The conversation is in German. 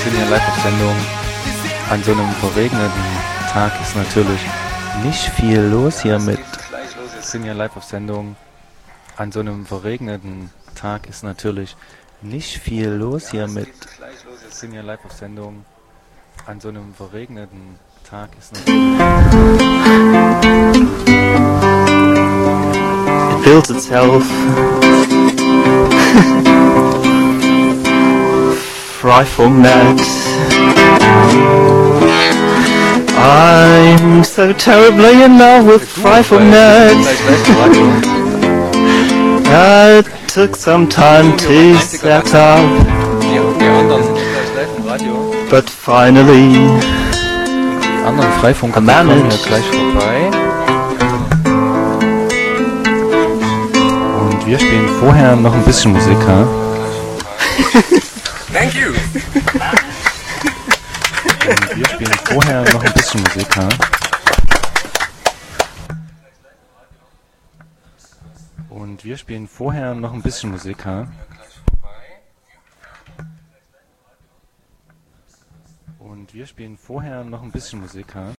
sind ja live auf Sendung. An so einem verregneten Tag ist natürlich nicht viel los hier mit. Wir sind ja live auf Sendung. An so einem verregneten Tag ist natürlich nicht viel los hier mit. Wir sind ja live auf Sendung. An so einem verregneten Tag ist natürlich. It builds itself. Frightfulnet. I'm so terribly in love with Frightfulnet. It took some time to set up, Die anderen sind gleich live im Radio. but finally Die anderen Freifunker I managed. kommen hier gleich vorbei. Und wir spielen vorher noch ein bisschen Musik, ha? Thank you. Und wir spielen vorher noch ein bisschen Musik, ha? Und wir spielen vorher noch ein bisschen Musik, ha? Und wir spielen vorher noch ein bisschen Musik, ha?